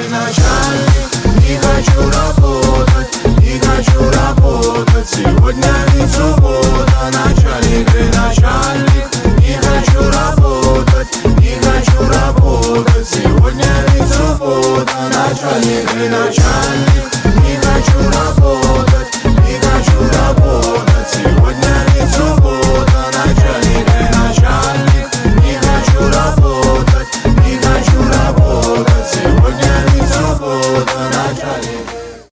и начальник. Не хочу работать, не хочу работать. Сегодня ведь суббота, начальник и начальник. Не хочу работать, не хочу работать. Сегодня ведь суббота, начальник и начальник. Не хочу работать.